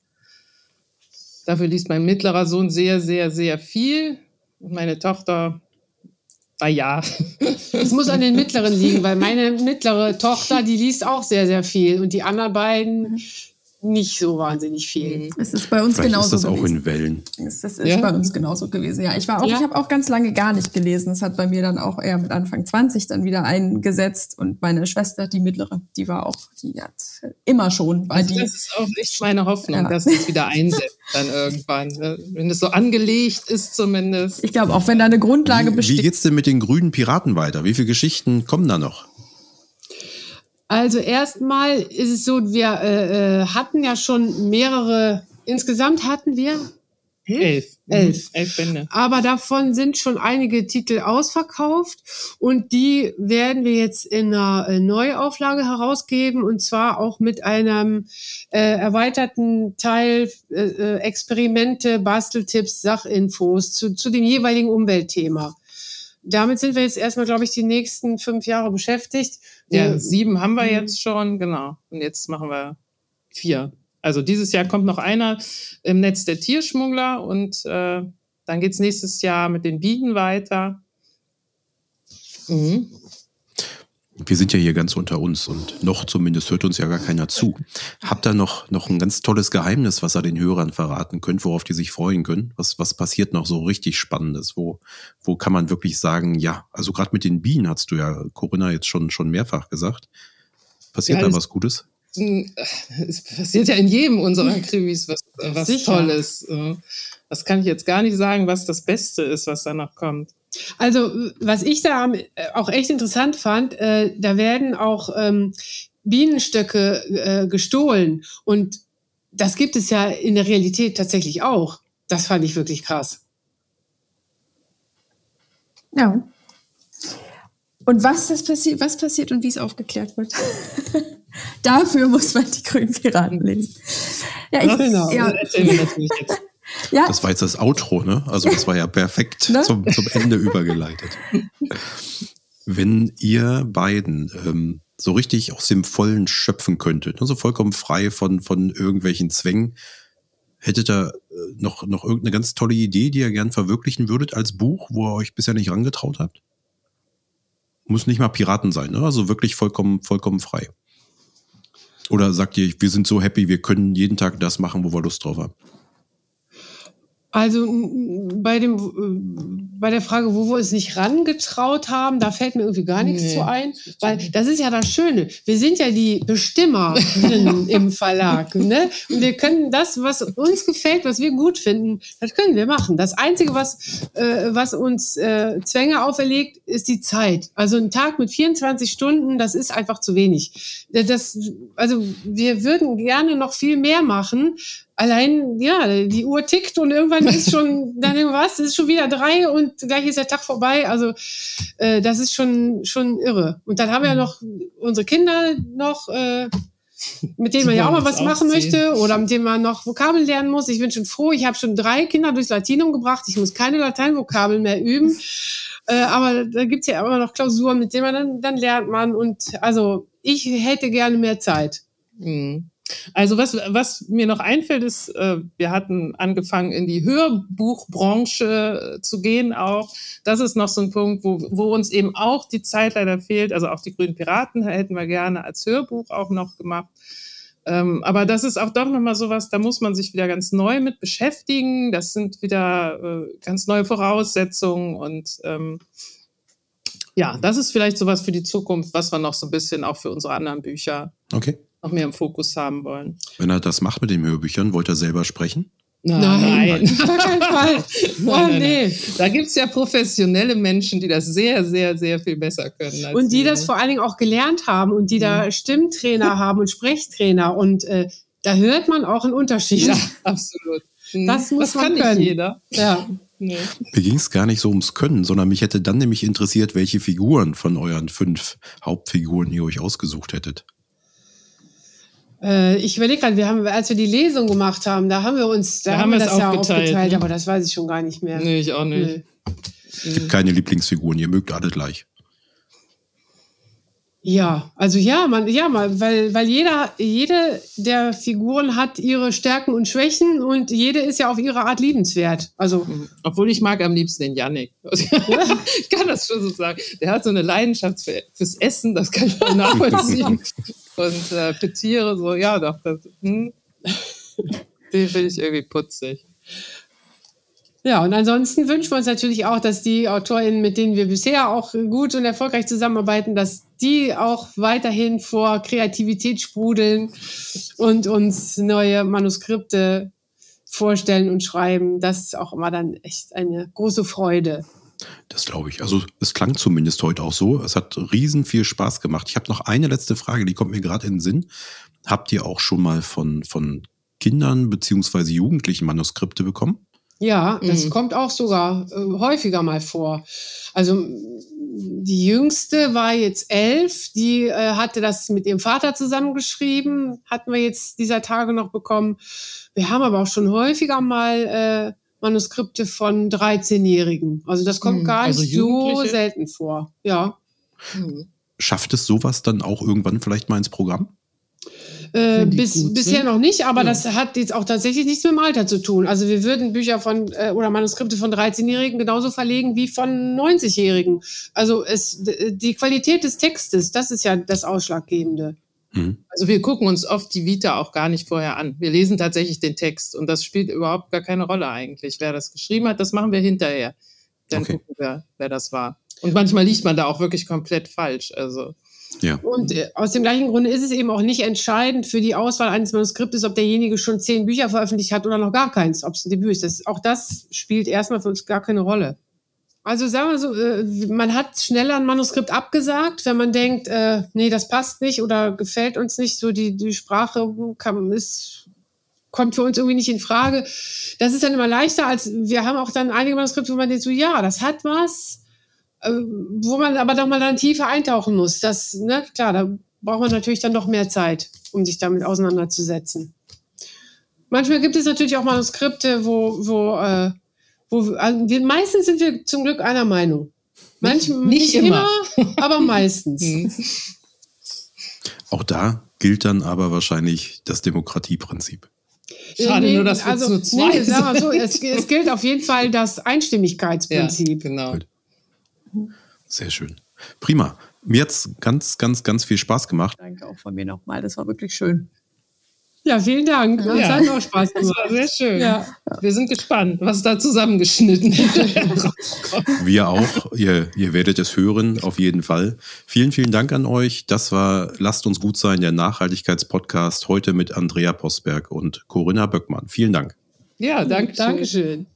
Speaker 5: Dafür liest mein mittlerer Sohn sehr, sehr, sehr viel. Und meine Tochter Ah ja.
Speaker 4: Es muss an den mittleren liegen, weil meine mittlere Tochter, die liest auch sehr, sehr viel. Und die anderen beiden nicht so wahnsinnig viel.
Speaker 3: Es ist bei uns
Speaker 2: Vielleicht
Speaker 3: genauso
Speaker 2: ist das
Speaker 3: gewesen.
Speaker 2: auch in Wellen.
Speaker 3: Das ist ja?
Speaker 4: Ja?
Speaker 3: bei uns genauso gewesen. Ja, ich war auch,
Speaker 4: Ja?
Speaker 3: ich habe auch ganz lange gar nicht gelesen. Das hat bei mir dann auch eher mit Anfang zwanzig dann wieder eingesetzt. Und meine Schwester, die mittlere, die war auch, die hat immer schon, weil
Speaker 5: Also
Speaker 3: die.
Speaker 5: das ist auch echt meine Hoffnung,
Speaker 3: Ja.
Speaker 5: dass es wieder einsetzt dann irgendwann. ne? Wenn es so angelegt ist zumindest.
Speaker 3: Ich glaube, auch wenn da eine Grundlage
Speaker 2: Wie, wie
Speaker 3: besteht.
Speaker 2: geht's denn mit den grünen Piraten weiter? Wie viele Geschichten kommen da noch?
Speaker 4: Also erstmal ist es so, wir äh, äh, hatten ja schon mehrere, insgesamt hatten wir
Speaker 5: Elf.
Speaker 4: Elf.
Speaker 5: Mhm. Elf Bände.
Speaker 4: Aber davon sind schon einige Titel ausverkauft und die werden wir jetzt in einer äh, Neuauflage herausgeben und zwar auch mit einem äh, erweiterten Teil äh, äh, Experimente, Basteltipps, Sachinfos zu, zu dem jeweiligen Umweltthema. Damit sind wir jetzt erstmal, glaube ich, die nächsten fünf Jahre beschäftigt.
Speaker 5: Ja,
Speaker 4: Wir-
Speaker 5: sieben haben wir
Speaker 4: Mhm.
Speaker 5: jetzt schon, genau. Und jetzt machen wir vier. Also dieses Jahr kommt noch einer im Netz der Tierschmuggler und äh, dann geht's nächstes Jahr mit den Bienen weiter. Mhm.
Speaker 2: Wir sind ja hier ganz unter uns und noch zumindest hört uns ja gar keiner zu. Habt ihr noch, noch ein ganz tolles Geheimnis, was ihr den Hörern verraten könnt, worauf die sich freuen können? Was, was passiert noch so richtig Spannendes? Wo, wo kann man wirklich sagen, ja, also gerade mit den Bienen hast du ja, Corinna, jetzt schon, schon mehrfach gesagt. Passiert
Speaker 5: Ja,
Speaker 2: da
Speaker 5: es-
Speaker 2: was Gutes?
Speaker 5: Es passiert ja in jedem unserer Krimis was, was
Speaker 4: Sicher.
Speaker 5: Tolles. Das kann ich jetzt gar nicht sagen, was das Beste ist, was da noch kommt.
Speaker 4: Also, was ich da äh, auch echt interessant fand, äh, da werden auch ähm, Bienenstöcke äh, gestohlen. Und das gibt es ja in der Realität tatsächlich auch. Das fand ich wirklich krass.
Speaker 3: Ja. Und was das passiert, was passiert und wie es aufgeklärt wird. Dafür muss man die grünen Piraten lesen. Ja, ich,
Speaker 4: Genau.
Speaker 3: ja,
Speaker 5: Das erzählen wir natürlich jetzt.
Speaker 3: ja,
Speaker 2: Das war jetzt das Outro, ne? Also das war ja perfekt
Speaker 3: Ne?
Speaker 2: zum, zum Ende übergeleitet. Wenn ihr beiden ähm, so richtig aus dem Vollen schöpfen könntet, also vollkommen frei von, von irgendwelchen Zwängen, hättet ihr äh, noch, noch irgendeine ganz tolle Idee, die ihr gern verwirklichen würdet als Buch, wo ihr euch bisher nicht rangetraut habt? Muss nicht mal Piraten sein, ne? Also wirklich vollkommen, vollkommen frei. Oder sagt ihr, wir sind so happy, wir können jeden Tag das machen, wo wir Lust drauf haben?
Speaker 4: Also m, bei dem äh, bei der Frage, wo wir uns nicht rangetraut haben, da fällt mir irgendwie gar nichts
Speaker 5: Nee.
Speaker 4: zu ein, weil das ist ja das Schöne. Wir sind ja die Bestimmerinnen im Verlag, ne? Und wir können das, was uns gefällt, was wir gut finden, das können wir machen. Das Einzige, was äh, was uns äh, Zwänge auferlegt, ist die Zeit. Also ein Tag mit vierundzwanzig Stunden, das ist einfach zu wenig. Das, also wir würden gerne noch viel mehr machen. Allein, ja, die Uhr tickt und irgendwann ist schon, dann irgendwas, es ist schon wieder drei und gleich ist der Tag vorbei. Also äh, das ist schon schon irre. Und dann haben wir ja noch unsere Kinder noch, äh, mit denen
Speaker 5: Die
Speaker 4: man ja auch
Speaker 5: wollen
Speaker 4: mal
Speaker 5: uns
Speaker 4: was machen
Speaker 5: aufziehen.
Speaker 4: möchte oder mit denen man noch Vokabeln lernen muss. Ich bin schon froh, ich habe schon drei Kinder durchs Latinum gebracht. Ich muss keine Lateinvokabeln mehr üben. Äh, aber da gibt's ja immer noch Klausuren, mit denen man dann, dann lernt man. Und also ich hätte gerne mehr Zeit.
Speaker 5: Mhm. Also was, was mir noch einfällt, ist, äh, wir hatten angefangen, in die Hörbuchbranche äh, zu gehen auch. Das ist noch so ein Punkt, wo, wo uns eben auch die Zeit leider fehlt. Also auch die Grünen Piraten hätten wir gerne als Hörbuch auch noch gemacht. Ähm, aber das ist auch doch nochmal sowas, da muss man sich wieder ganz neu mit beschäftigen. Das sind wieder äh, ganz neue Voraussetzungen und ähm, ja, das ist vielleicht sowas für die Zukunft, was wir noch so ein bisschen auch für unsere anderen Bücher
Speaker 2: Okay.
Speaker 5: noch mehr im Fokus haben wollen.
Speaker 2: Wenn er das macht mit den Hörbüchern, wollt ihr selber sprechen?
Speaker 5: Nein,
Speaker 4: Auf gar keinen Fall. Oh,
Speaker 5: Nein, nein,
Speaker 4: nee.
Speaker 5: nein. Da gibt's ja professionelle Menschen, die das sehr, sehr, sehr viel besser können. Als
Speaker 4: Und die
Speaker 5: wir.
Speaker 4: das vor allen Dingen auch gelernt haben und die da Stimmtrainer haben und Sprechtrainer. Und äh, da hört man auch einen Unterschied.
Speaker 5: Ja, absolut. Mhm.
Speaker 4: Das muss
Speaker 5: das
Speaker 4: man
Speaker 5: kann
Speaker 4: können.
Speaker 5: nicht jeder.
Speaker 4: Ja.
Speaker 5: Nee.
Speaker 2: Mir ging es gar nicht so ums Können, sondern mich hätte dann nämlich interessiert, welche Figuren von euren fünf Hauptfiguren ihr euch ausgesucht hättet.
Speaker 4: Äh, ich überlege gerade, wir haben, als wir die Lesung gemacht haben, da haben wir uns, da,
Speaker 5: Da
Speaker 4: haben
Speaker 5: haben
Speaker 4: wir
Speaker 5: wir
Speaker 4: das
Speaker 5: es
Speaker 4: ja
Speaker 5: aufgeteilt,
Speaker 4: aufgeteilt,
Speaker 5: ne?
Speaker 4: aber das weiß ich schon gar nicht mehr.
Speaker 5: Nee, ich auch nicht.
Speaker 4: Nee.
Speaker 2: Es gibt keine Lieblingsfiguren, ihr mögt alle gleich.
Speaker 4: Ja, also ja, man, ja, mal, weil, weil jeder, jede der Figuren hat ihre Stärken und Schwächen und jede ist ja auf ihre Art liebenswert. Also,
Speaker 5: mhm. Obwohl ich mag am liebsten den Yannick. Ich kann das schon so sagen. Der hat so eine Leidenschaft für, fürs Essen, das kann ich mal nachvollziehen. Und äh, für Tiere, so, ja, doch, das, hm. Den finde ich irgendwie putzig.
Speaker 4: Ja, und ansonsten wünschen wir uns natürlich auch, dass die AutorInnen, mit denen wir bisher auch gut und erfolgreich zusammenarbeiten, dass die auch weiterhin vor Kreativität sprudeln und uns neue Manuskripte vorstellen und schreiben. Das ist auch immer dann echt eine große Freude.
Speaker 2: Das glaube ich. Also es klang zumindest heute auch so. Es hat riesen viel Spaß gemacht. Ich habe noch eine letzte Frage, die kommt mir gerade in den Sinn. Habt ihr auch schon mal von, von Kindern bzw. Jugendlichen Manuskripte bekommen?
Speaker 4: Ja, das
Speaker 5: mhm.
Speaker 4: kommt auch sogar äh, häufiger mal vor. Also die Jüngste war jetzt elf, die äh, hatte das mit ihrem Vater zusammengeschrieben, hatten wir jetzt dieser Tage noch bekommen. Wir haben aber auch schon häufiger mal äh, Manuskripte von dreizehnjährigen. Also das kommt mhm. gar nicht also so selten vor. Ja.
Speaker 2: Mhm. Schafft es sowas dann auch irgendwann vielleicht mal ins Programm?
Speaker 4: Äh, bis, bisher noch nicht, aber ja. Das hat jetzt auch tatsächlich nichts mit dem Alter zu tun. Also wir würden Bücher von äh, oder Manuskripte von dreizehnjährigen genauso verlegen wie von neunzigjährigen. Also es, die Qualität des Textes, das ist ja das Ausschlaggebende.
Speaker 5: Mhm. Also wir gucken uns oft die Vita auch gar nicht vorher an. Wir lesen tatsächlich den Text und das spielt überhaupt gar keine Rolle eigentlich. Wer das geschrieben hat, das machen wir hinterher. Dann okay. gucken wir, wer das war. Und manchmal liegt man da auch wirklich komplett falsch. Also
Speaker 2: ja.
Speaker 4: Und äh, aus dem gleichen Grunde ist es eben auch nicht entscheidend für die Auswahl eines Manuskriptes, ob derjenige schon zehn Bücher veröffentlicht hat oder noch gar keins, ob es ein Debüt ist. Das, auch das spielt erstmal für uns gar keine Rolle. Also sagen wir so, äh, man hat schneller ein Manuskript abgesagt, wenn man denkt, äh, nee, das passt nicht oder gefällt uns nicht, so die, die Sprache kann, ist, kommt für uns irgendwie nicht in Frage. Das ist dann immer leichter, als wir haben auch dann einige Manuskripte, wo man denkt so, ja, das hat was, wo man aber doch mal dann tiefer eintauchen muss. Das, ne, klar, da braucht man natürlich dann noch mehr Zeit, um sich damit auseinanderzusetzen. Manchmal gibt es natürlich auch Manuskripte, wo, wo, äh, wo also wir, meistens sind wir zum Glück einer Meinung. Manchmal nicht, nicht immer. immer, aber meistens.
Speaker 2: Auch da gilt dann aber wahrscheinlich das Demokratieprinzip.
Speaker 5: Schade
Speaker 4: nee,
Speaker 5: nur, dass wir
Speaker 4: also,
Speaker 5: zu zwei
Speaker 4: nee, sagen wir so, es, es gilt auf jeden Fall das Einstimmigkeitsprinzip.
Speaker 5: Ja, genau.
Speaker 2: Sehr schön. Prima. Mir hat es ganz, ganz, ganz viel Spaß gemacht.
Speaker 3: Danke auch von mir nochmal. Das war wirklich schön.
Speaker 4: Ja, vielen Dank.
Speaker 5: Ja.
Speaker 4: Das hat auch Spaß gemacht.
Speaker 5: Das war sehr schön.
Speaker 4: Ja.
Speaker 5: Wir sind gespannt, was da zusammengeschnitten ist.
Speaker 2: Wir auch. Ihr, ihr werdet es hören, auf jeden Fall. Vielen, vielen Dank an euch. Das war Lasst uns gut sein, der Nachhaltigkeitspodcast. Heute mit Andrea Posberg und Corinna Böckmann. Vielen Dank.
Speaker 5: Ja, danke.
Speaker 4: Dankeschön.